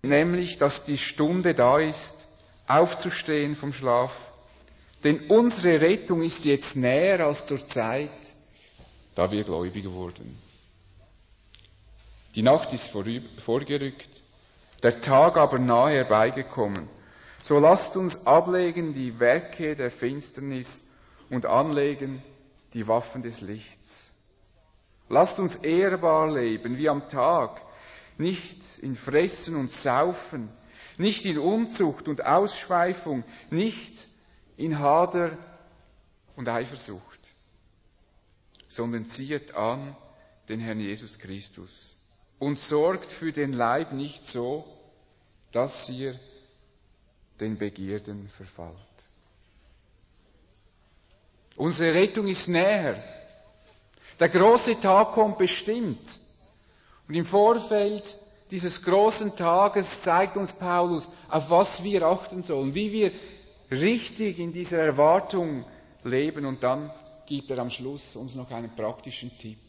nämlich, dass die Stunde da ist, aufzustehen vom Schlaf. Denn unsere Rettung ist jetzt näher als zur Zeit, da wir gläubig wurden. Die Nacht ist vorgerückt, der Tag aber nahe herbeigekommen. So lasst uns ablegen die Werke der Finsternis und anlegen die Waffen des Lichts. Lasst uns ehrbar leben wie am Tag, nicht in Fressen und Saufen, nicht in Unzucht und Ausschweifung, nicht in Hader und Eifersucht, sondern ziehet an den Herrn Jesus Christus und sorgt für den Leib nicht so, dass ihr den Begierden verfallt. Unsere Rettung ist näher. Der große Tag kommt bestimmt. Und im Vorfeld dieses großen Tages zeigt uns Paulus, auf was wir achten sollen, wie wir richtig in dieser Erwartung leben. Und dann gibt er am Schluss uns noch einen praktischen Tipp.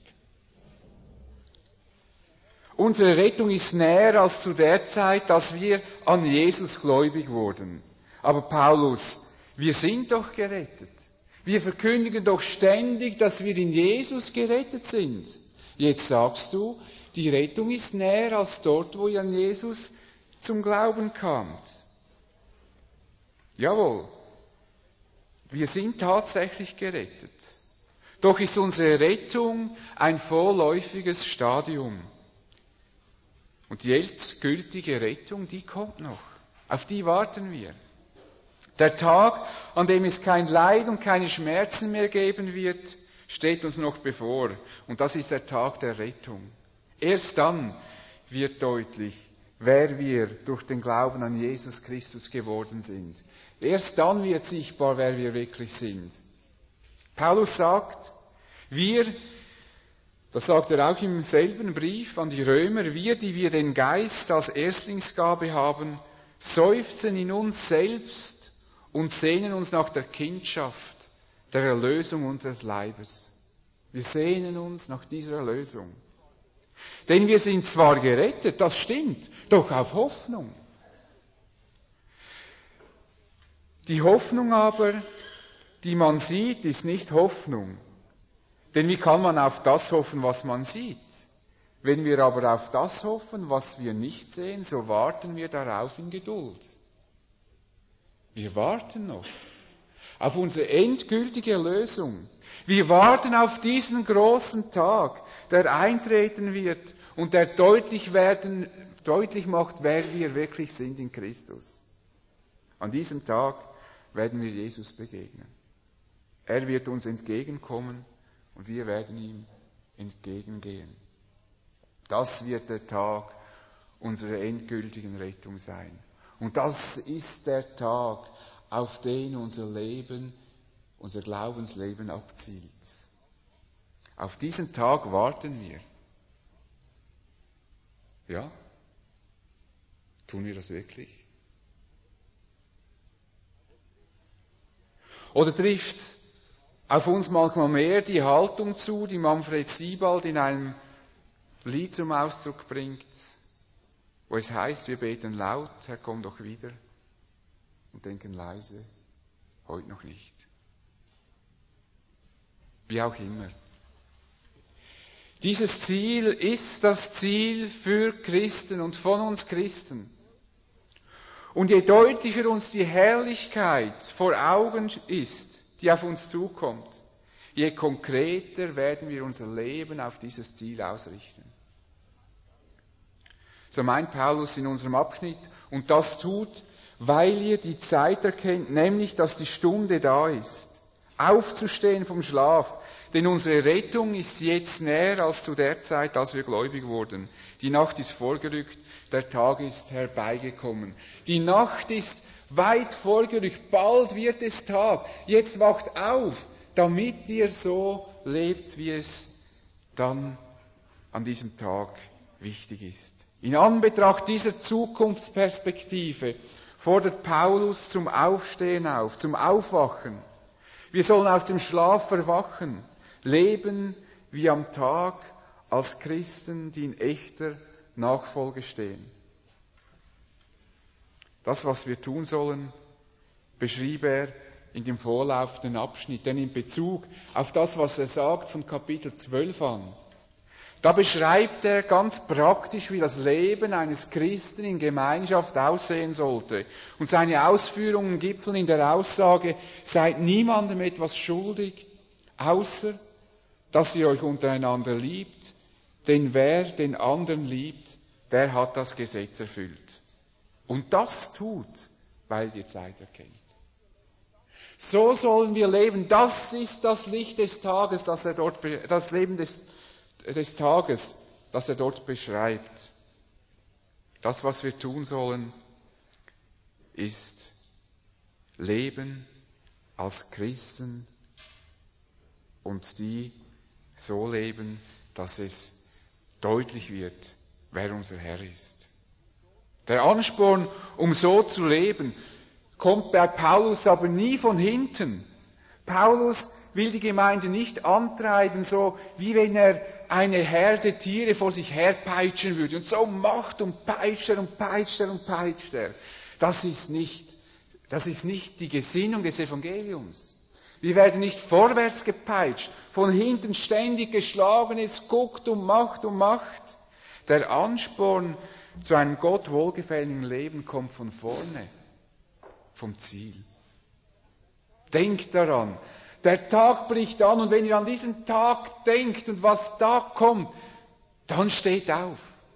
Unsere Rettung ist näher als zu der Zeit, dass wir an Jesus gläubig wurden. Aber Paulus, wir sind doch gerettet. Wir verkündigen doch ständig, dass wir in Jesus gerettet sind. Jetzt sagst du, die Rettung ist näher als dort, wo ihr an Jesus zum Glauben kamt. Jawohl, wir sind tatsächlich gerettet. Doch ist unsere Rettung ein vorläufiges Stadium. Und die endgültige Rettung, die kommt noch. Auf die warten wir. Der Tag, an dem es kein Leid und keine Schmerzen mehr geben wird, steht uns noch bevor. Und das ist der Tag der Rettung. Erst dann wird deutlich, wer wir durch den Glauben an Jesus Christus geworden sind. Erst dann wird sichtbar, wer wir wirklich sind. Paulus sagt, das sagt er auch im selben Brief an die Römer, wir, die wir den Geist als Erstlingsgabe haben, seufzen in uns selbst und sehnen uns nach der Kindschaft, der Erlösung unseres Leibes. Wir sehnen uns nach dieser Erlösung. Denn wir sind zwar gerettet, das stimmt, doch auf Hoffnung. Die Hoffnung aber, die man sieht, ist nicht Hoffnung. Denn wie kann man auf das hoffen, was man sieht? Wenn wir aber auf das hoffen, was wir nicht sehen, so warten wir darauf in Geduld. Wir warten noch auf unsere endgültige Erlösung. Wir warten auf diesen großen Tag, der eintreten wird und der deutlich macht, wer wir wirklich sind in Christus. An diesem Tag werden wir Jesus begegnen. Er wird uns entgegenkommen und wir werden ihm entgegengehen. Das wird der Tag unserer endgültigen Rettung sein. Und das ist der Tag, auf den unser Leben, unser Glaubensleben abzielt. Auf diesen Tag warten wir. Ja? Tun wir das wirklich? Oder trifft auf uns manchmal mehr die Haltung zu, die Manfred Siebald in einem Lied zum Ausdruck bringt, wo es heißt, wir beten laut, Herr, komm doch wieder, und denken leise, heute noch nicht. Wie auch immer. Dieses Ziel ist das Ziel für Christen und von uns Christen. Und je deutlicher uns die Herrlichkeit vor Augen ist, die auf uns zukommt, je konkreter werden wir unser Leben auf dieses Ziel ausrichten. So meint Paulus in unserem Abschnitt, und das tut, weil ihr die Zeit erkennt, nämlich, dass die Stunde da ist, aufzustehen vom Schlaf, denn unsere Rettung ist jetzt näher als zu der Zeit, als wir gläubig wurden. Die Nacht ist vorgerückt, der Tag ist herbeigekommen. Die Nacht ist weit vorgerückt, bald wird es Tag. Jetzt wacht auf, damit ihr so lebt, wie es dann an diesem Tag wichtig ist. In Anbetracht dieser Zukunftsperspektive fordert Paulus zum Aufstehen auf, zum Aufwachen. Wir sollen aus dem Schlaf erwachen, leben wie am Tag als Christen, die in echter Nachfolge stehen. Das, was wir tun sollen, beschrieb er in dem vorlaufenden Abschnitt. Denn in Bezug auf das, was er sagt von Kapitel 12 an, da beschreibt er ganz praktisch, wie das Leben eines Christen in Gemeinschaft aussehen sollte. Und seine Ausführungen gipfeln in der Aussage, seid niemandem etwas schuldig, außer dass ihr euch untereinander liebt, denn wer den anderen liebt, der hat das Gesetz erfüllt. Und das tut, weil die Zeit erkennt. So sollen wir leben. Das ist das Licht des Tages, das Leben des Tages, das er dort beschreibt. Das, was wir tun sollen, ist leben als Christen und die so leben, dass es deutlich wird, wer unser Herr ist. Der Ansporn, um so zu leben, kommt bei Paulus aber nie von hinten. Paulus will die Gemeinde nicht antreiben, so wie wenn er eine Herde Tiere vor sich herpeitschen würde. Und so macht und peitscht er und peitscht er und peitscht er. Das ist nicht die Gesinnung des Evangeliums. Wir werden nicht vorwärts gepeitscht, von hinten ständig geschlagen, es guckt und macht und macht. Der Ansporn zu einem Gott wohlgefälligen Leben kommt von vorne, vom Ziel. Denkt daran, der Tag bricht an und wenn ihr an diesen Tag denkt und was da kommt, dann steht auf.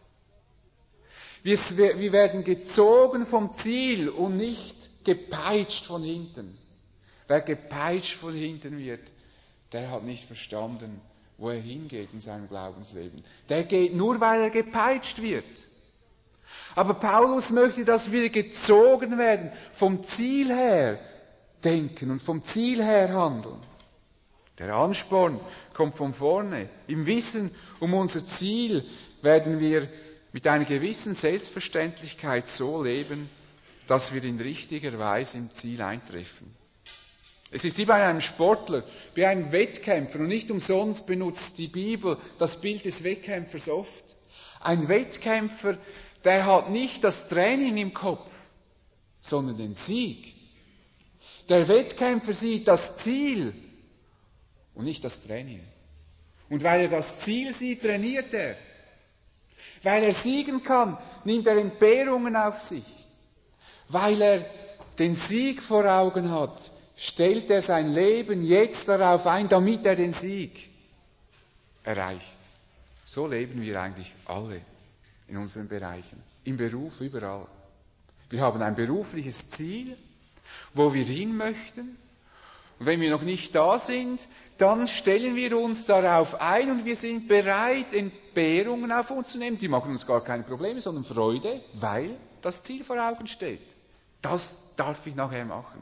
Wir werden gezogen vom Ziel und nicht gepeitscht von hinten. Wer gepeitscht von hinten wird, der hat nicht verstanden, wo er hingeht in seinem Glaubensleben. Der geht nur, weil er gepeitscht wird. Aber Paulus möchte, dass wir gezogen werden, vom Ziel her denken und vom Ziel her handeln. Der Ansporn kommt von vorne. Im Wissen um unser Ziel werden wir mit einer gewissen Selbstverständlichkeit so leben, dass wir in richtiger Weise im Ziel eintreffen. Es ist wie bei einem Sportler, bei einem Wettkämpfer, und nicht umsonst benutzt die Bibel das Bild des Wettkämpfers oft. Ein Wettkämpfer, der hat nicht das Training im Kopf, sondern den Sieg. Der Wettkämpfer sieht das Ziel und nicht das Training. Und weil er das Ziel sieht, trainiert er. Weil er siegen kann, nimmt er Entbehrungen auf sich. Weil er den Sieg vor Augen hat, stellt er sein Leben jetzt darauf ein, damit er den Sieg erreicht. So leben wir eigentlich alle in unseren Bereichen, im Beruf, überall. Wir haben ein berufliches Ziel, wo wir hin möchten. Und wenn wir noch nicht da sind, dann stellen wir uns darauf ein und wir sind bereit, Entbehrungen auf uns zu nehmen. Die machen uns gar keine Probleme, sondern Freude, weil das Ziel vor Augen steht. Das darf ich nachher machen.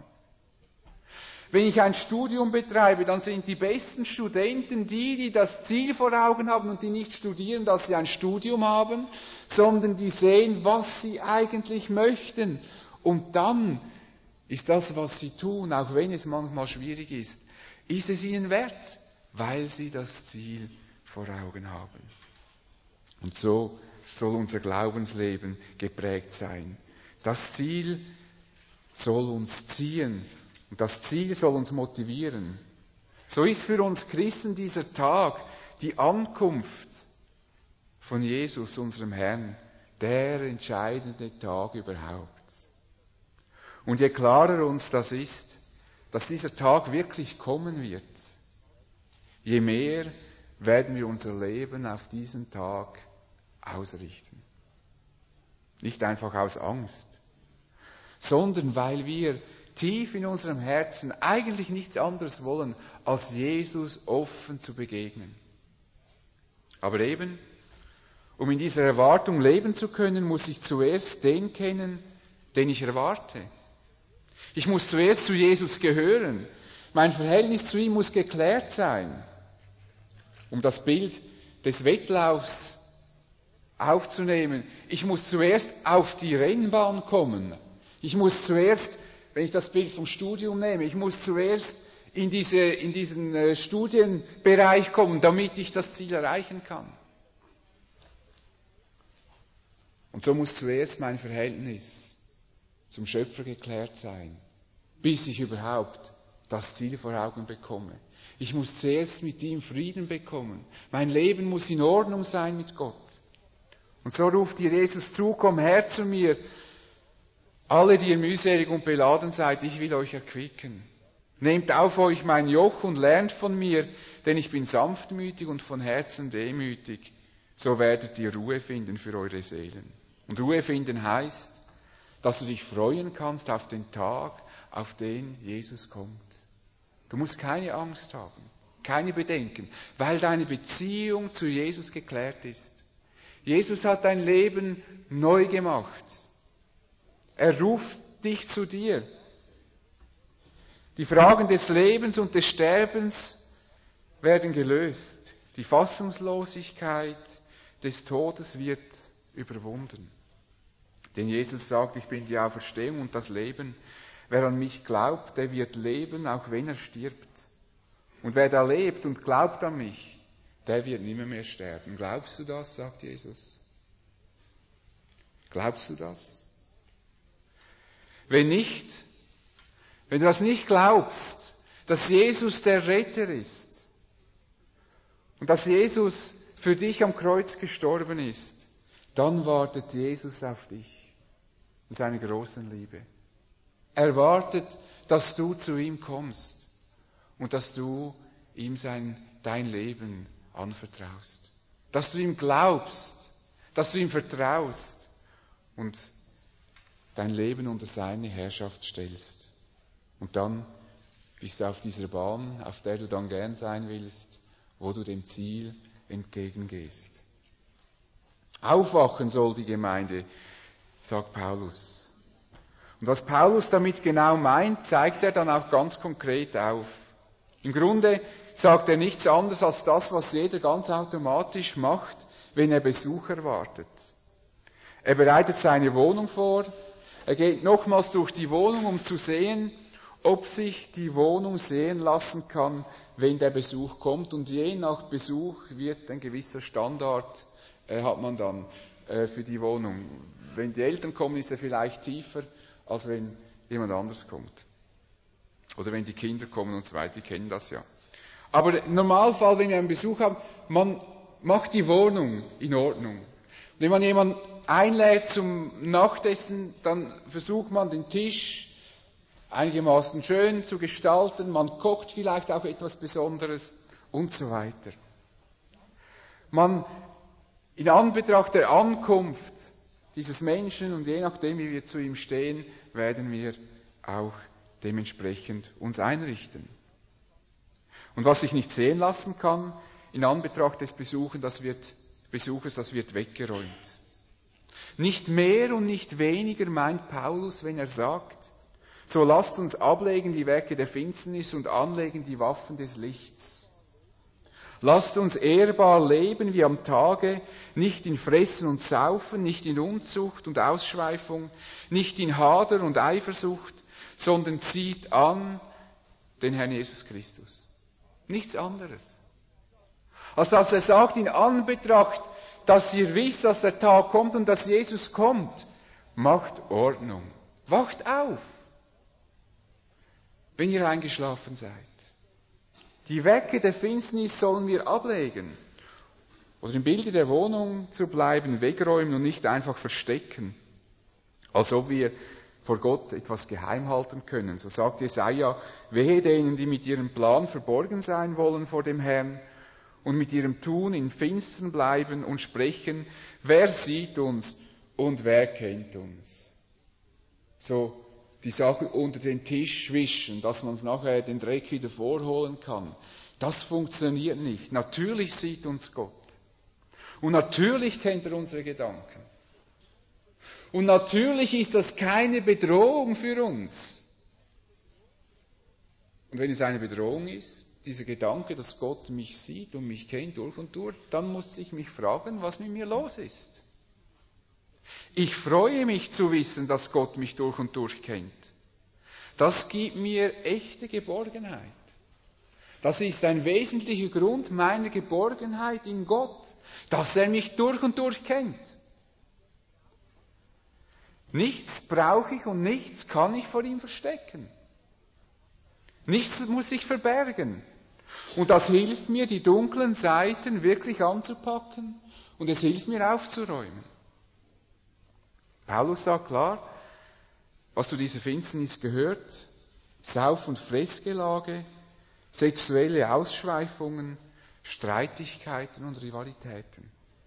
Wenn ich ein Studium betreibe, dann sind die besten Studenten die das Ziel vor Augen haben und die nicht studieren, dass sie ein Studium haben, sondern die sehen, was sie eigentlich möchten. Und dann ist das, was sie tun, auch wenn es manchmal schwierig ist es ihnen wert, weil sie das Ziel vor Augen haben. Und so soll unser Glaubensleben geprägt sein. Das Ziel soll uns ziehen und das Ziel soll uns motivieren. So ist für uns Christen dieser Tag, die Ankunft von Jesus, unserem Herrn, der entscheidende Tag überhaupt. Und je klarer uns das ist, dass dieser Tag wirklich kommen wird, je mehr werden wir unser Leben auf diesen Tag ausrichten. Nicht einfach aus Angst, sondern weil wir tief in unserem Herzen eigentlich nichts anderes wollen, als Jesus offen zu begegnen. Aber eben, um in dieser Erwartung leben zu können, muss ich zuerst den kennen, den ich erwarte. Ich muss zuerst zu Jesus gehören. Mein Verhältnis zu ihm muss geklärt sein. Um das Bild des Wettlaufs aufzunehmen, ich muss zuerst auf die Rennbahn kommen. Ich muss zuerst, wenn ich das Bild vom Studium nehme, ich muss zuerst in diesen Studienbereich kommen, damit ich das Ziel erreichen kann. Und so muss zuerst mein Verhältnis zum Schöpfer geklärt sein, bis ich überhaupt das Ziel vor Augen bekomme. Ich muss zuerst mit ihm Frieden bekommen. Mein Leben muss in Ordnung sein mit Gott. Und so ruft dir Jesus zu, komm her zu mir, alle, die ihr mühselig und beladen seid, ich will euch erquicken. Nehmt auf euch mein Joch und lernt von mir, denn ich bin sanftmütig und von Herzen demütig. So werdet ihr Ruhe finden für eure Seelen. Und Ruhe finden heißt, dass du dich freuen kannst auf den Tag, auf den Jesus kommt. Du musst keine Angst haben, keine Bedenken, weil deine Beziehung zu Jesus geklärt ist. Jesus hat dein Leben neu gemacht. Er ruft dich zu dir. Die Fragen des Lebens und des Sterbens werden gelöst. Die Fassungslosigkeit des Todes wird überwunden. Denn Jesus sagt, ich bin die Auferstehung und das Leben. Wer an mich glaubt, der wird leben, auch wenn er stirbt. Und wer da lebt und glaubt an mich, der wird nimmer mehr sterben. Glaubst du das, sagt Jesus? Glaubst du das? Wenn nicht, wenn du das nicht glaubst, dass Jesus der Retter ist und dass Jesus für dich am Kreuz gestorben ist, dann wartet Jesus auf dich in seiner großen Liebe. Er wartet, dass du zu ihm kommst und dass du ihm dein Leben anvertraust. Dass du ihm glaubst, dass du ihm vertraust und dein Leben unter seine Herrschaft stellst. Und dann bist du auf dieser Bahn, auf der du dann gern sein willst, wo du dem Ziel entgegengehst. Aufwachen soll die Gemeinde, sagt Paulus. Und was Paulus damit genau meint, zeigt er dann auch ganz konkret auf. Im Grunde sagt er nichts anderes als das, was jeder ganz automatisch macht, wenn er Besuch erwartet. Er bereitet seine Wohnung vor, er geht nochmals durch die Wohnung, um zu sehen, ob sich die Wohnung sehen lassen kann, wenn der Besuch kommt. Und je nach Besuch wird ein gewisser Standard, hat man dann für die Wohnung. Wenn die Eltern kommen, ist er vielleicht tiefer, als wenn jemand anders kommt. Oder wenn die Kinder kommen und so weiter, die kennen das ja. Aber im Normalfall, wenn wir einen Besuch haben, man macht die Wohnung in Ordnung. Wenn man jemanden einlädt zum Nachtessen, dann versucht man den Tisch einigermaßen schön zu gestalten, man kocht vielleicht auch etwas Besonderes und so weiter. In Anbetracht der Ankunft dieses Menschen und je nachdem, wie wir zu ihm stehen, werden wir auch dementsprechend uns einrichten. Und was sich nicht sehen lassen kann, in Anbetracht des Besuches, das wird weggeräumt. Nicht mehr und nicht weniger meint Paulus, wenn er sagt, so lasst uns ablegen die Werke der Finsternis und anlegen die Waffen des Lichts. Lasst uns ehrbar leben wie am Tage, nicht in Fressen und Saufen, nicht in Unzucht und Ausschweifung, nicht in Hader und Eifersucht, sondern zieht an den Herrn Jesus Christus. Nichts anderes. Also dass er sagt, in Anbetracht, dass ihr wisst, dass der Tag kommt und dass Jesus kommt, macht Ordnung. Wacht auf, wenn ihr eingeschlafen seid. Die Werke der Finsternis sollen wir ablegen. Oder im Bilde der Wohnung zu bleiben, wegräumen und nicht einfach verstecken. Als ob wir vor Gott etwas geheim halten können. So sagt Jesaja, wehe denen, die mit ihrem Plan verborgen sein wollen vor dem Herrn und mit ihrem Tun in Finstern bleiben und sprechen, wer sieht uns und wer kennt uns? So die Sache unter den Tisch wischen, dass man es nachher den Dreck wieder vorholen kann. Das funktioniert nicht. Natürlich sieht uns Gott. Und natürlich kennt er unsere Gedanken. Und natürlich ist das keine Bedrohung für uns. Und wenn es eine Bedrohung ist, dieser Gedanke, dass Gott mich sieht und mich kennt durch und durch, dann muss ich mich fragen, was mit mir los ist. Ich freue mich zu wissen, dass Gott mich durch und durch kennt. Das gibt mir echte Geborgenheit. Das ist ein wesentlicher Grund meiner Geborgenheit in Gott, dass er mich durch und durch kennt. Nichts brauche ich und nichts kann ich vor ihm verstecken. Nichts muss ich verbergen. Und das hilft mir, die dunklen Seiten wirklich anzupacken und es hilft mir aufzuräumen. Paulus sagt klar, was zu dieser Finsternis gehört, Sauf- und Fressgelage, sexuelle Ausschweifungen, Streitigkeiten und Rivalitäten.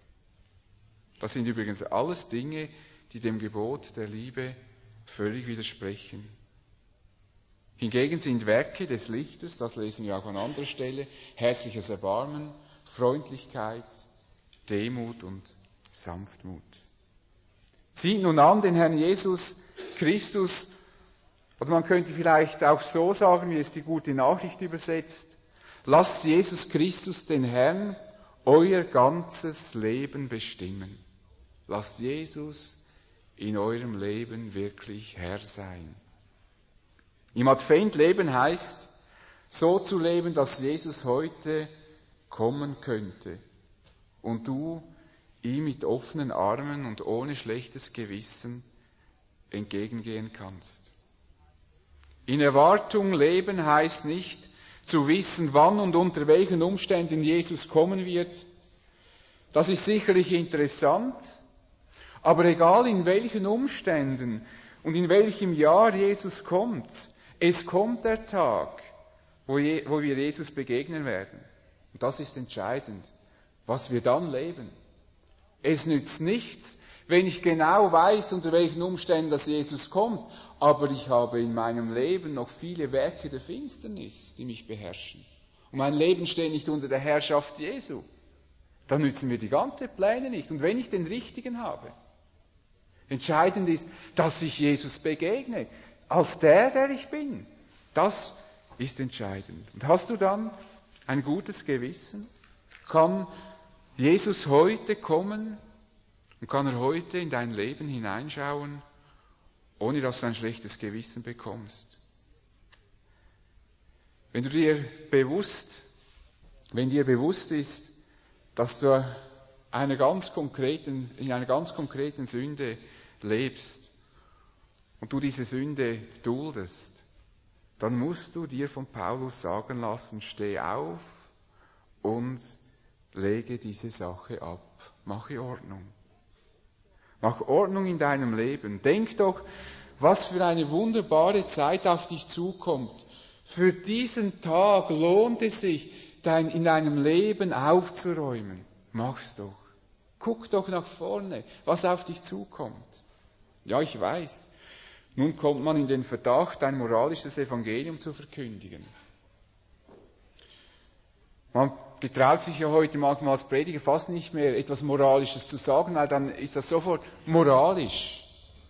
Das sind übrigens alles Dinge, die dem Gebot der Liebe völlig widersprechen. Hingegen sind Werke des Lichtes, das lesen wir auch an anderer Stelle, herzliches Erbarmen, Freundlichkeit, Demut und Sanftmut. Zieht nun an den Herrn Jesus Christus, oder man könnte vielleicht auch so sagen, wie es die gute Nachricht übersetzt, lasst Jesus Christus den Herrn euer ganzes Leben bestimmen. Lasst Jesus in eurem Leben wirklich Herr sein. Im Advent leben heißt, so zu leben, dass Jesus heute kommen könnte und du ihm mit offenen Armen und ohne schlechtes Gewissen entgegengehen kannst. In Erwartung leben heißt nicht, zu wissen, wann und unter welchen Umständen Jesus kommen wird. Das ist sicherlich interessant, aber egal in welchen Umständen und in welchem Jahr Jesus kommt, es kommt der Tag, wo wir Jesus begegnen werden. Und das ist entscheidend, was wir dann leben. Es nützt nichts, wenn ich genau weiß, unter welchen Umständen dass Jesus kommt, aber ich habe in meinem Leben noch viele Werke der Finsternis, die mich beherrschen. Und mein Leben steht nicht unter der Herrschaft Jesu. Dann nützen mir die ganzen Pläne nicht. Und wenn ich den richtigen habe, entscheidend ist, dass ich Jesus begegne, als der ich bin. Das ist entscheidend. Und hast du dann ein gutes Gewissen? Kann Jesus heute kommen und kann er heute in dein Leben hineinschauen, ohne dass du ein schlechtes Gewissen bekommst? Wenn dir bewusst ist, dass du in einer ganz konkreten Sünde lebst und du diese Sünde duldest, dann musst du dir von Paulus sagen lassen, steh auf und lege diese Sache ab. Mache Ordnung. Mach Ordnung in deinem Leben. Denk doch, was für eine wunderbare Zeit auf dich zukommt. Für diesen Tag lohnt es sich, in deinem Leben aufzuräumen. Mach's doch. Guck doch nach vorne, was auf dich zukommt. Ja, ich weiß. Nun kommt man in den Verdacht, ein moralisches Evangelium zu verkündigen. Man getraut sich ja heute manchmal als Prediger fast nicht mehr etwas Moralisches zu sagen, weil dann ist das sofort moralisch.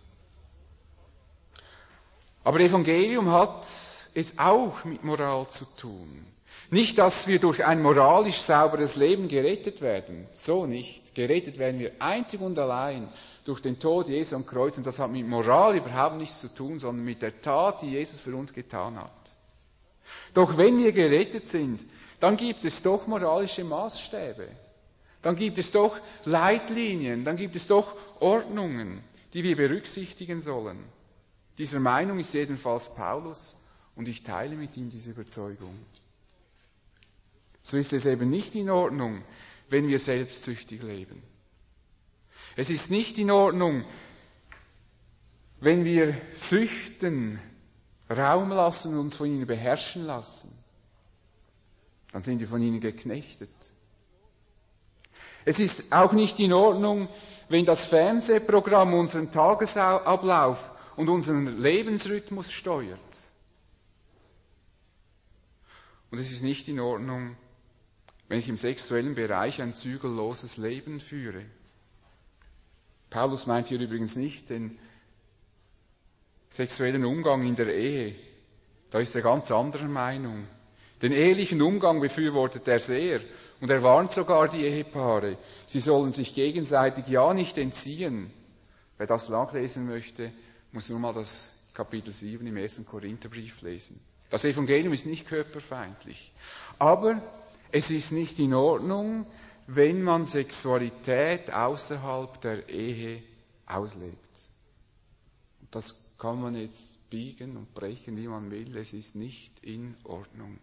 Aber Evangelium hat es auch mit Moral zu tun. Nicht, dass wir durch ein moralisch sauberes Leben gerettet werden. So nicht. Gerettet werden wir einzig und allein durch den Tod Jesu am Kreuz. Und das hat mit Moral überhaupt nichts zu tun, sondern mit der Tat, die Jesus für uns getan hat. Doch wenn wir gerettet sind, dann gibt es doch moralische Maßstäbe. Dann gibt es doch Leitlinien, dann gibt es doch Ordnungen, die wir berücksichtigen sollen. Dieser Meinung ist jedenfalls Paulus und ich teile mit ihm diese Überzeugung. So ist es eben nicht in Ordnung, wenn wir selbstsüchtig leben. Es ist nicht in Ordnung, wenn wir Süchten Raum lassen und uns von ihnen beherrschen lassen. Dann sind wir von ihnen geknechtet. Es ist auch nicht in Ordnung, wenn das Fernsehprogramm unseren Tagesablauf und unseren Lebensrhythmus steuert. Und es ist nicht in Ordnung, wenn ich im sexuellen Bereich ein zügelloses Leben führe. Paulus meint hier übrigens nicht den sexuellen Umgang in der Ehe. Da ist er ganz anderer Meinung. Den ehelichen Umgang befürwortet er sehr und er warnt sogar die Ehepaare. Sie sollen sich gegenseitig ja nicht entziehen. Wer das nachlesen möchte, muss nur mal das Kapitel 7 im 1. Korintherbrief lesen. Das Evangelium ist nicht körperfeindlich. Aber es ist nicht in Ordnung, wenn man Sexualität außerhalb der Ehe auslebt. Das kann man jetzt biegen und brechen, wie man will. Es ist nicht in Ordnung.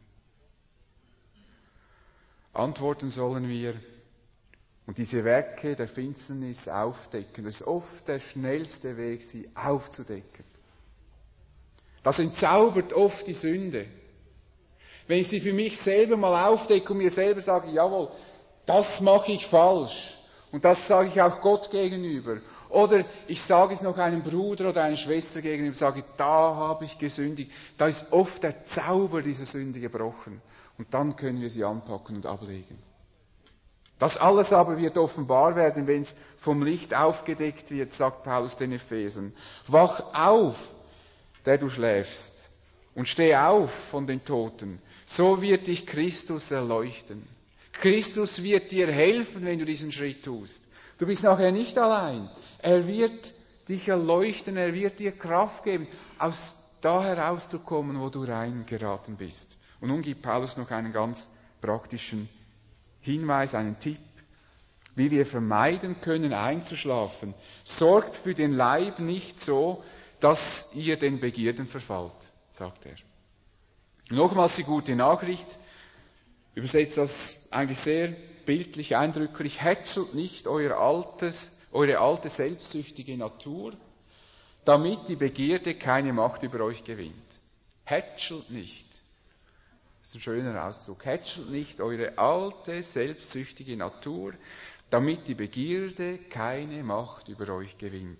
Antworten sollen wir und diese Werke der Finsternis aufdecken. Das ist oft der schnellste Weg, sie aufzudecken. Das entzaubert oft die Sünde. Wenn ich sie für mich selber mal aufdecke und mir selber sage, jawohl, das mache ich falsch. Und das sage ich auch Gott gegenüber. Oder ich sage es noch einem Bruder oder einer Schwester gegenüber, sage, da habe ich gesündigt. Da ist oft der Zauber dieser Sünde gebrochen. Und dann können wir sie anpacken und ablegen. Das alles aber wird offenbar werden, wenn es vom Licht aufgedeckt wird, sagt Paulus den Ephesern. Wach auf, der du schläfst, und steh auf von den Toten. So wird dich Christus erleuchten. Christus wird dir helfen, wenn du diesen Schritt tust. Du bist nachher nicht allein. Er wird dich erleuchten, er wird dir Kraft geben, aus da herauszukommen, wo du reingeraten bist. Und nun gibt Paulus noch einen ganz praktischen Hinweis, einen Tipp, wie wir vermeiden können, einzuschlafen. Sorgt für den Leib nicht so, dass ihr den Begierden verfallt, sagt er. Nochmals die gute Nachricht, übersetzt das eigentlich sehr bildlich, eindrücklich. Hätschelt nicht eure alte selbstsüchtige Natur, damit die Begierde keine Macht über euch gewinnt. Hätschelt nicht. Das ist ein schöner Ausdruck. Hätschelt nicht eure alte selbstsüchtige Natur, damit die Begierde keine Macht über euch gewinnt.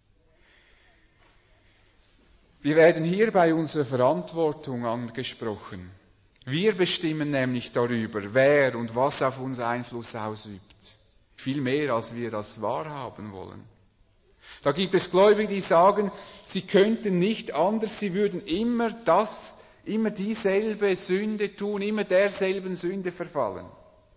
Wir werden hier bei unserer Verantwortung angesprochen. Wir bestimmen nämlich darüber, wer und was auf uns Einfluss ausübt. Viel mehr, als wir das wahrhaben wollen. Da gibt es Gläubige, die sagen, sie könnten nicht anders, sie würden immer dieselbe Sünde tun, immer derselben Sünde verfallen.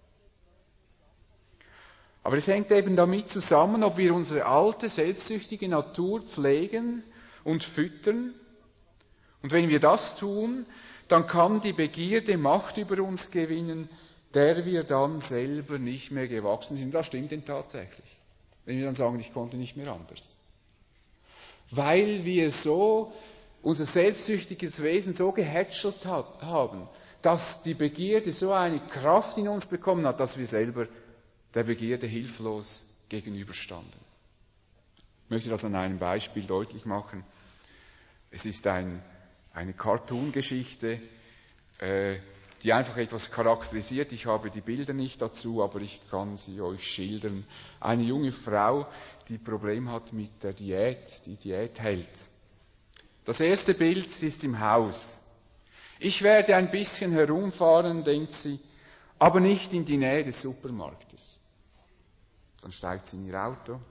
Aber es hängt eben damit zusammen, ob wir unsere alte, selbstsüchtige Natur pflegen und füttern. Und wenn wir das tun, dann kann die Begierde Macht über uns gewinnen, der wir dann selber nicht mehr gewachsen sind. Das stimmt denn tatsächlich. Wenn wir dann sagen, ich konnte nicht mehr anders. Weil wir so unser selbstsüchtiges Wesen so gehätschelt haben, dass die Begierde so eine Kraft in uns bekommen hat, dass wir selber der Begierde hilflos gegenüberstanden. Ich möchte das an einem Beispiel deutlich machen. Es ist eine Cartoon-Geschichte, die einfach etwas charakterisiert. Ich habe die Bilder nicht dazu, aber ich kann sie euch schildern. Eine junge Frau, die ein Problem hat mit der Diät, die Diät hält. Das erste Bild ist im Haus. Ich werde ein bisschen herumfahren, denkt sie, aber nicht in die Nähe des Supermarktes. Dann steigt sie in ihr Auto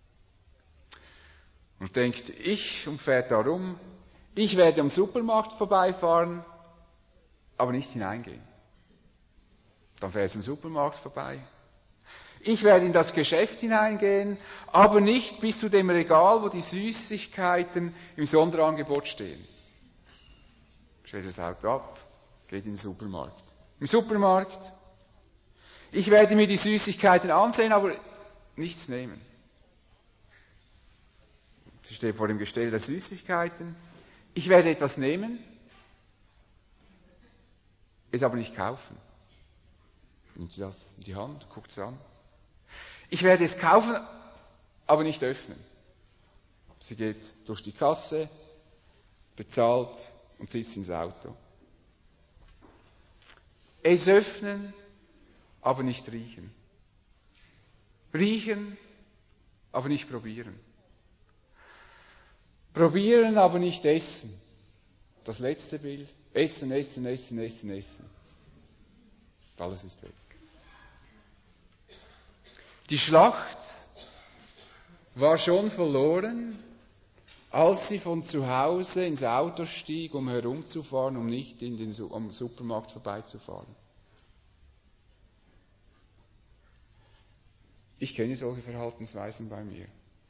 und denkt, und fährt da rum. Ich werde am Supermarkt vorbeifahren, aber nicht hineingehen. Dann fährt sie am Supermarkt vorbei. Ich werde in das Geschäft hineingehen, aber nicht bis zu dem Regal, wo die Süßigkeiten im Sonderangebot stehen. Stellt das Auto ab, geht in den Supermarkt. Im Supermarkt, ich werde mir die Süßigkeiten ansehen, aber nichts nehmen. Sie steht vor dem Gestell der Süßigkeiten. Ich werde etwas nehmen, es aber nicht kaufen. Nimmt sie das in die Hand, guckt sie an. Ich werde es kaufen, aber nicht öffnen. Sie geht durch die Kasse, bezahlt und sitzt ins Auto. Es öffnen, aber nicht riechen. Riechen, aber nicht probieren. Probieren, aber nicht essen. Das letzte Bild. Essen. Alles ist weg. Die Schlacht war schon verloren, als sie von zu Hause ins Auto stieg, um herumzufahren, um nicht am Supermarkt vorbeizufahren. Ich kenne solche Verhaltensweisen bei mir.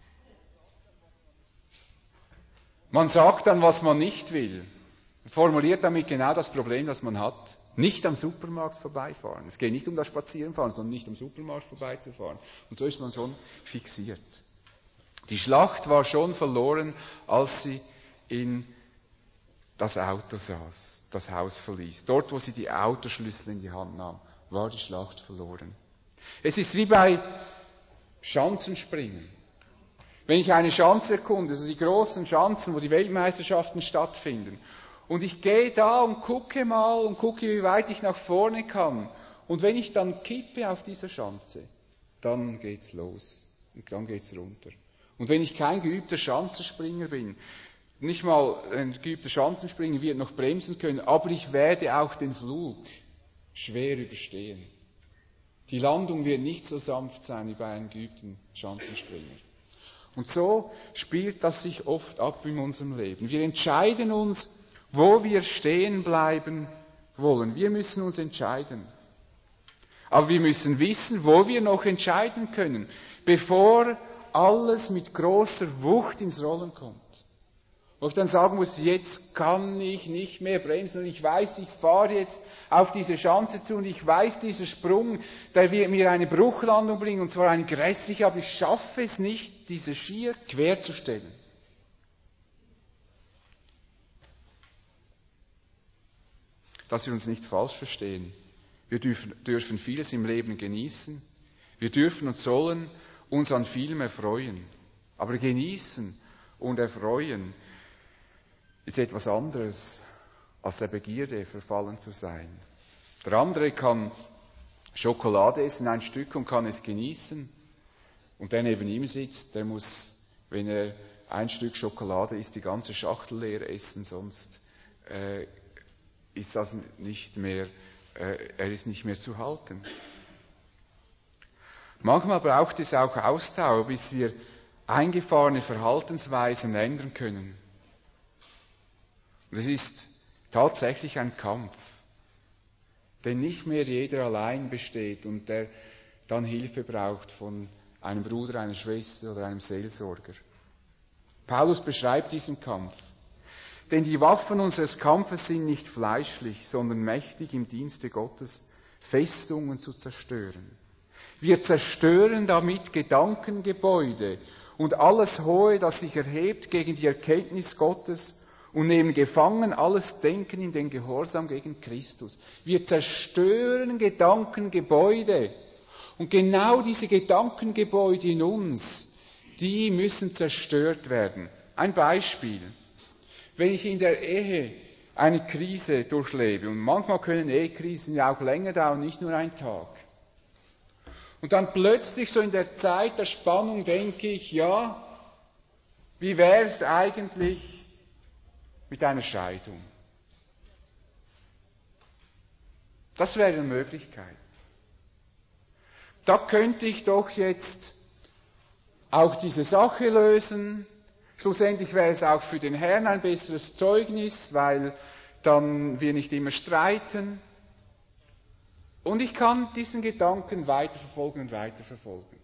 Man sagt dann, was man nicht will, formuliert damit genau das Problem, das man hat. Nicht am Supermarkt vorbeifahren. Es geht nicht um das Spazierenfahren, sondern nicht am Supermarkt vorbeizufahren. Und so ist man schon fixiert. Die Schlacht war schon verloren, als sie in das Auto saß, das Haus verließ. Dort, wo sie die Autoschlüssel in die Hand nahm, war die Schlacht verloren. Es ist wie bei Schanzenspringen. Wenn ich eine Schanze erkunde, also die großen Schanzen, wo die Weltmeisterschaften stattfinden, und ich gehe da und gucke mal und gucke, wie weit ich nach vorne kann. Und wenn ich dann kippe auf dieser Schanze, dann geht's los und dann geht's runter. Und wenn ich kein geübter Schanzenspringer bin, nicht mal ein geübter Schanzenspringer wird noch bremsen können, aber ich werde auch den Flug schwer überstehen. Die Landung wird nicht so sanft sein wie bei einem geübten Schanzenspringer. Und so spielt das sich oft ab in unserem Leben. Wir entscheiden uns, wo wir stehen bleiben wollen. Wir müssen uns entscheiden. Aber wir müssen wissen, wo wir noch entscheiden können, bevor alles mit großer Wucht ins Rollen kommt. Wo ich dann sagen muss, jetzt kann ich nicht mehr bremsen und ich weiß, ich fahre jetzt auf diese Schanze zu und ich weiß, dieser Sprung, der wird mir eine Bruchlandung bringen und zwar eine grässliche, aber ich schaffe es nicht, diese Skier quer zu stellen. Dass wir uns nicht falsch verstehen. Wir dürfen vieles im Leben genießen. Wir dürfen und sollen uns an vielem erfreuen. Aber genießen und erfreuen ist etwas anderes, als der Begierde verfallen zu sein. Der andere kann Schokolade essen, ein Stück, und kann es genießen. Und der neben ihm sitzt, der muss, wenn er ein Stück Schokolade isst, die ganze Schachtel leer essen, sonst ist das nicht mehr, er ist nicht mehr zu halten. Manchmal braucht es auch Ausdauer, bis wir eingefahrene Verhaltensweisen ändern können. Und es ist tatsächlich ein Kampf, den nicht mehr jeder allein besteht und der dann Hilfe braucht von einem Bruder, einer Schwester oder einem Seelsorger. Paulus beschreibt diesen Kampf. Denn die Waffen unseres Kampfes sind nicht fleischlich, sondern mächtig im Dienste Gottes, Festungen zu zerstören. Wir zerstören damit Gedankengebäude und alles Hohe, das sich erhebt gegen die Erkenntnis Gottes, und nehmen gefangen alles Denken in den Gehorsam gegen Christus. Wir zerstören Gedankengebäude. Und genau diese Gedankengebäude in uns, die müssen zerstört werden. Ein Beispiel. Wenn ich in der Ehe eine Krise durchlebe, und manchmal können Ehekrisen ja auch länger dauern, nicht nur einen Tag. Und dann plötzlich so in der Zeit der Spannung denke ich, ja, wie wäre es eigentlich mit einer Scheidung? Das wäre eine Möglichkeit. Da könnte ich doch jetzt auch diese Sache lösen. Schlussendlich wäre es auch für den Herrn ein besseres Zeugnis, weil dann wir nicht immer streiten. Und ich kann diesen Gedanken weiterverfolgen und weiterverfolgen.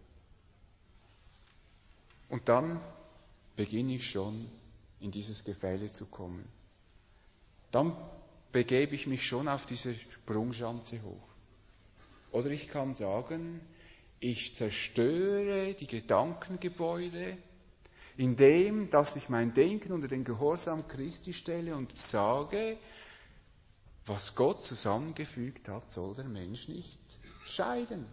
Und dann beginne ich schon, in dieses Gefälle zu kommen. Dann begebe ich mich schon auf diese Sprungschanze hoch. Oder ich kann sagen, ich zerstöre die Gedankengebäude, indem, dass ich mein Denken unter den Gehorsam Christi stelle und sage, was Gott zusammengefügt hat, soll der Mensch nicht scheiden.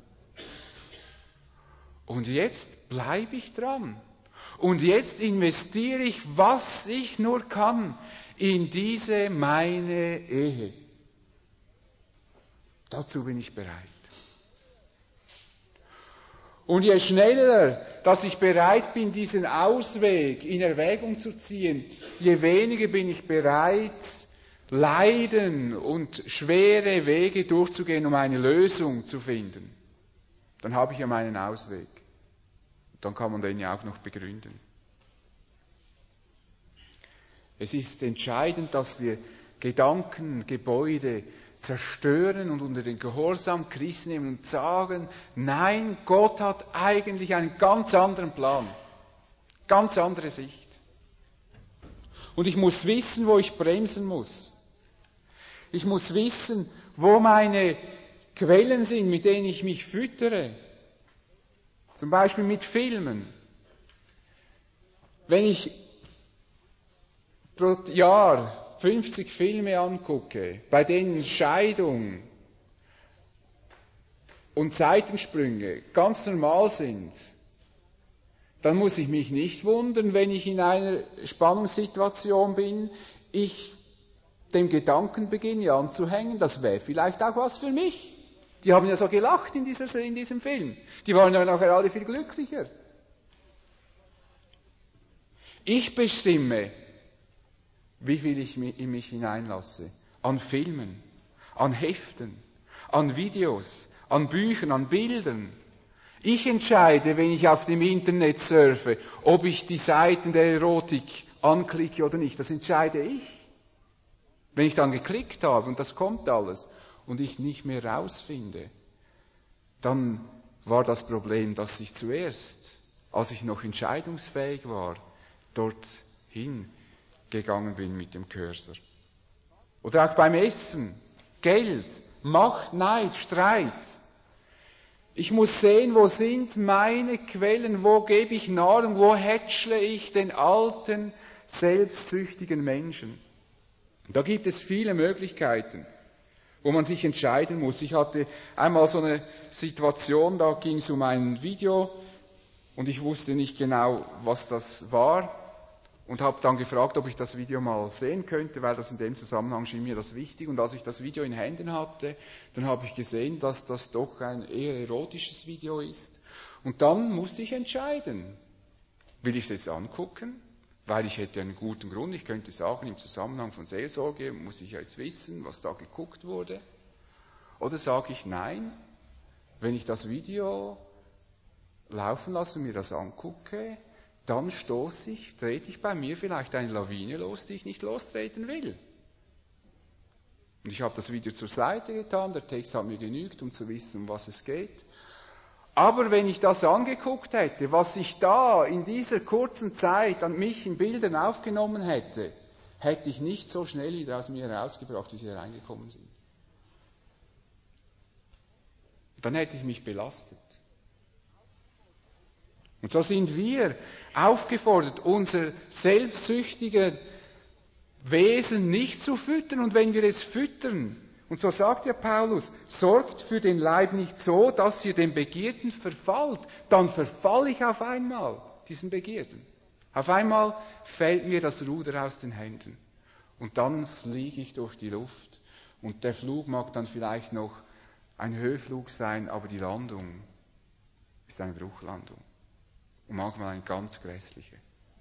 Und jetzt bleibe ich dran. Und jetzt investiere ich, was ich nur kann, in diese meine Ehe. Dazu bin ich bereit. Und je schneller, dass ich bereit bin, diesen Ausweg in Erwägung zu ziehen, je weniger bin ich bereit, Leiden und schwere Wege durchzugehen, um eine Lösung zu finden. Dann habe ich ja meinen Ausweg. Dann kann man den ja auch noch begründen. Es ist entscheidend, dass wir Gedanken, Gebäude zerstören und unter den Gehorsam Christi nehmen und sagen, nein, Gott hat eigentlich einen ganz anderen Plan, ganz andere Sicht. Und ich muss wissen, wo ich bremsen muss. Ich muss wissen, wo meine Quellen sind, mit denen ich mich füttere. Zum Beispiel mit Filmen. wenn ich pro Jahr 50 Filme angucke, bei denen Scheidung und Seitensprünge ganz normal sind, dann muss ich mich nicht wundern, wenn ich in einer Spannungssituation bin, ich dem Gedanken beginne anzuhängen, das wäre vielleicht auch was für mich. Die haben ja so gelacht in diesem Film. Die waren ja nachher alle viel glücklicher. Ich bestimme, wie viel ich in mich hineinlasse. An Filmen, an Heften, an Videos, an Büchern, an Bildern. Ich entscheide, wenn ich auf dem Internet surfe, ob ich die Seiten der Erotik anklicke oder nicht. Das entscheide ich. Wenn ich dann geklickt habe und das kommt alles und ich nicht mehr rausfinde, dann war das Problem, dass ich zuerst, als ich noch entscheidungsfähig war, dorthin gegangen bin mit dem Cursor. Oder auch beim Essen, Geld, Macht, Neid, Streit. Ich muss sehen, wo sind meine Quellen, wo gebe ich Nahrung, wo hätschle ich den alten, selbstsüchtigen Menschen. Und da gibt es viele Möglichkeiten, wo man sich entscheiden muss. Ich hatte einmal so eine Situation, da ging es um ein Video und ich wusste nicht genau, was das war und habe dann gefragt, ob ich das Video mal sehen könnte, weil das in dem Zusammenhang schien mir das wichtig. Und als ich das Video in Händen hatte, dann habe ich gesehen, dass das doch ein eher erotisches Video ist. Und dann musste ich entscheiden, will ich es jetzt angucken? Weil ich hätte einen guten Grund, ich könnte sagen, im Zusammenhang von Seelsorge muss ich jetzt wissen, was da geguckt wurde. Oder sage ich, nein, wenn ich das Video laufen lasse und mir das angucke, dann trete ich bei mir vielleicht eine Lawine los, die ich nicht lostreten will. Und ich habe das Video zur Seite getan, der Text hat mir genügt, um zu wissen, um was es geht. Aber wenn ich das angeguckt hätte, was ich da in dieser kurzen Zeit an mich in Bildern aufgenommen hätte, hätte ich nicht so schnell wieder aus mir herausgebracht, wie sie hereingekommen sind. Dann hätte ich mich belastet. Und so sind wir aufgefordert, unser selbstsüchtiges Wesen nicht zu füttern. Und wenn wir es füttern, und so sagt ja Paulus, sorgt für den Leib nicht so, dass ihr den Begierden verfallt. Dann verfalle ich auf einmal diesen Begierden. Auf einmal fällt mir das Ruder aus den Händen. Und dann fliege ich durch die Luft. Und der Flug mag dann vielleicht noch ein Höhenflug sein, aber die Landung ist eine Bruchlandung. Und manchmal eine ganz grässliche.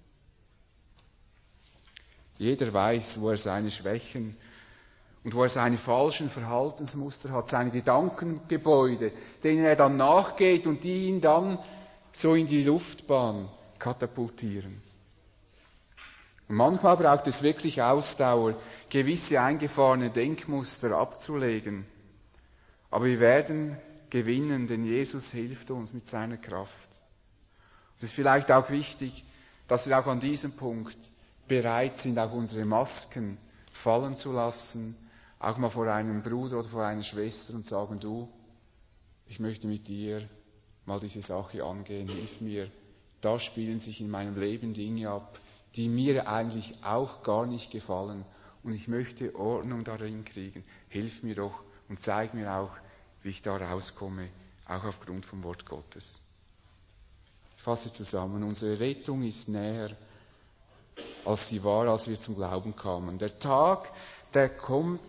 Jeder weiß, wo er seine Schwächen und wo er seine falschen Verhaltensmuster hat, seine Gedankengebäude, denen er dann nachgeht und die ihn dann so in die Luftbahn katapultieren. Und manchmal braucht es wirklich Ausdauer, gewisse eingefahrene Denkmuster abzulegen. Aber wir werden gewinnen, denn Jesus hilft uns mit seiner Kraft. Es ist vielleicht auch wichtig, dass wir auch an diesem Punkt bereit sind, auch unsere Masken fallen zu lassen, auch mal vor einem Bruder oder vor einer Schwester und sagen, du, ich möchte mit dir mal diese Sache angehen, hilf mir. Da spielen sich in meinem Leben Dinge ab, die mir eigentlich auch gar nicht gefallen und ich möchte Ordnung darin kriegen. Hilf mir doch und zeig mir auch, wie ich da rauskomme, auch aufgrund vom Wort Gottes. Ich fasse zusammen, unsere Rettung ist näher, als sie war, als wir zum Glauben kamen. Der Tag, der kommt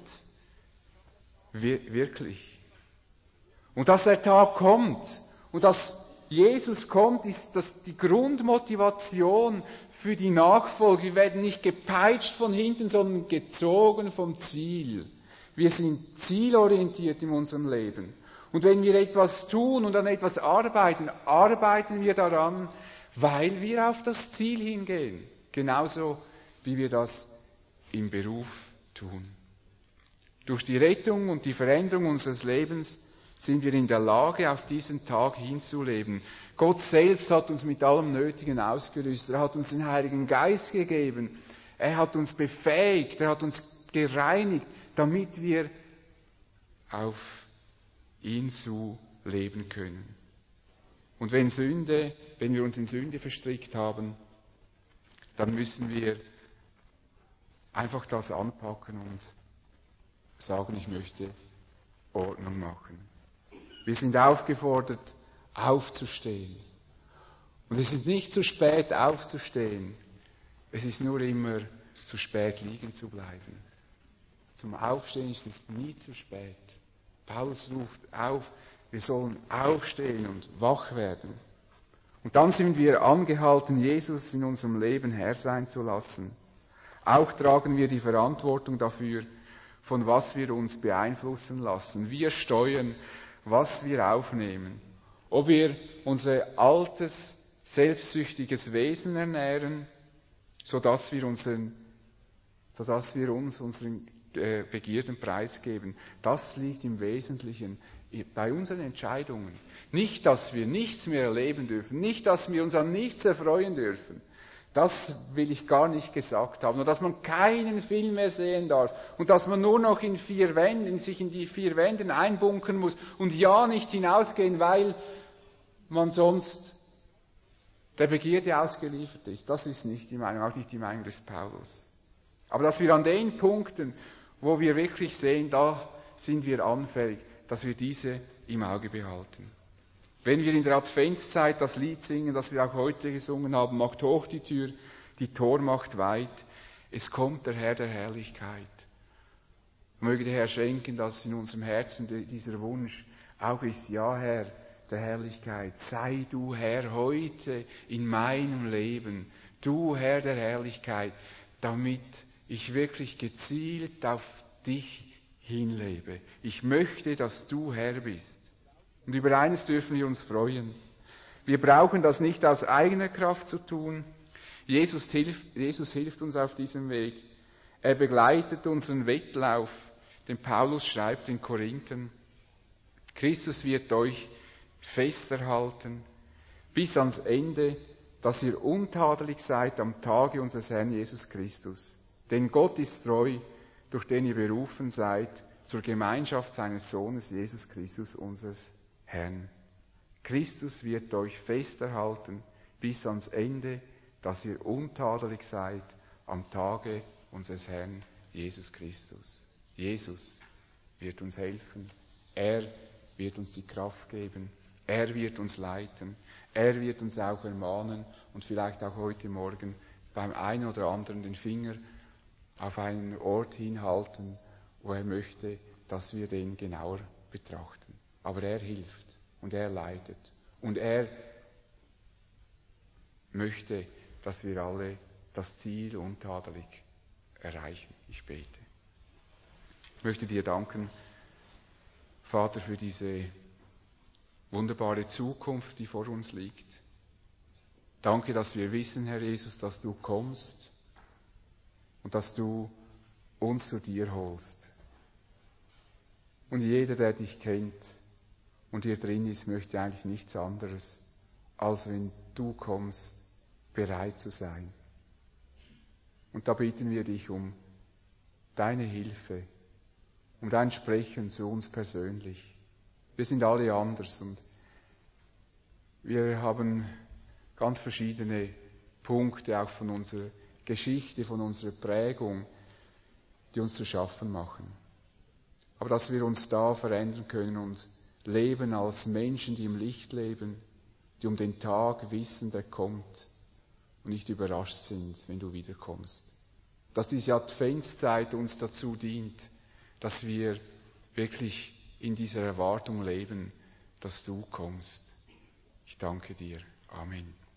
wirklich. Und dass der Tag kommt und dass Jesus kommt, ist das die Grundmotivation für die Nachfolge. Wir werden nicht gepeitscht von hinten, sondern gezogen vom Ziel. Wir sind zielorientiert in unserem Leben. Und wenn wir etwas tun und an etwas arbeiten, arbeiten wir daran, weil wir auf das Ziel hingehen. Genauso wie wir das im Beruf tun. Durch die Rettung und die Veränderung unseres Lebens sind wir in der Lage, auf diesen Tag hinzuleben. Gott selbst hat uns mit allem Nötigen ausgerüstet. Er hat uns den Heiligen Geist gegeben. Er hat uns befähigt. Er hat uns gereinigt, damit wir auf ihn zu leben können. Und wenn wir uns in Sünde verstrickt haben, dann müssen wir einfach das anpacken und sagen, ich möchte Ordnung machen. Wir sind aufgefordert, aufzustehen. Und es ist nicht zu spät aufzustehen. Es ist nur immer zu spät liegen zu bleiben. Zum Aufstehen ist es nie zu spät. Paulus ruft auf, wir sollen aufstehen und wach werden. Und dann sind wir angehalten, Jesus in unserem Leben Herr sein zu lassen. Auch tragen wir die Verantwortung dafür, von was wir uns beeinflussen lassen. Wir steuern, was wir aufnehmen. Ob wir unser altes, selbstsüchtiges Wesen ernähren, sodass wir uns unseren Begierden preisgeben. Das liegt im Wesentlichen bei unseren Entscheidungen. Nicht, dass wir nichts mehr erleben dürfen, nicht, dass wir uns an nichts erfreuen dürfen. Das will ich gar nicht gesagt haben. Nur, dass man keinen Film mehr sehen darf und dass man nur noch sich in die 4 Wänden einbunkern muss und ja nicht hinausgehen, weil man sonst der Begierde ausgeliefert ist. Das ist nicht die Meinung, auch nicht die Meinung des Paulus. Aber dass wir an den Punkten, wo wir wirklich sehen, da sind wir anfällig, dass wir diese im Auge behalten. Wenn wir in der Adventszeit das Lied singen, das wir auch heute gesungen haben, macht hoch die Tür, die Tor macht weit, es kommt der Herr der Herrlichkeit. Möge der Herr schenken, dass in unserem Herzen dieser Wunsch auch ist, ja Herr der Herrlichkeit, sei du Herr heute in meinem Leben, du Herr der Herrlichkeit, damit ich wirklich gezielt auf dich hinlebe. Ich möchte, dass du Herr bist. Und über eines dürfen wir uns freuen. Wir brauchen das nicht aus eigener Kraft zu tun. Jesus hilft uns auf diesem Weg. Er begleitet unseren Wettlauf, den Paulus schreibt in Korinthern. Christus wird euch festerhalten bis ans Ende, dass ihr untadelig seid am Tage unseres Herrn Jesus Christus. Denn Gott ist treu, durch den ihr berufen seid, zur Gemeinschaft seines Sohnes Jesus Christus, unseres Herrn. Christus wird euch festerhalten bis ans Ende, dass ihr untadelig seid am Tage unseres Herrn Jesus Christus. Jesus wird uns helfen. Er wird uns die Kraft geben. Er wird uns leiten. Er wird uns auch ermahnen und vielleicht auch heute Morgen beim einen oder anderen den Finger auf einen Ort hinhalten, wo er möchte, dass wir den genauer betrachten. Aber er hilft und er leitet und er möchte, dass wir alle das Ziel untadelig erreichen. Ich bete. Ich möchte dir danken, Vater, für diese wunderbare Zukunft, die vor uns liegt. Danke, dass wir wissen, Herr Jesus, dass du kommst und dass du uns zu dir holst. Und jeder, der dich kennt und hier drin ist, möchte eigentlich nichts anderes, als wenn du kommst, bereit zu sein. Und da bitten wir dich um deine Hilfe, um dein Sprechen zu uns persönlich. Wir sind alle anders und wir haben ganz verschiedene Punkte auch von unserer Geschichte, von unserer Prägung, die uns zu schaffen machen. Aber dass wir uns da verändern können und leben als Menschen, die im Licht leben, die um den Tag wissen, der kommt und nicht überrascht sind, wenn du wiederkommst. Dass diese Adventszeit uns dazu dient, dass wir wirklich in dieser Erwartung leben, dass du kommst. Ich danke dir. Amen.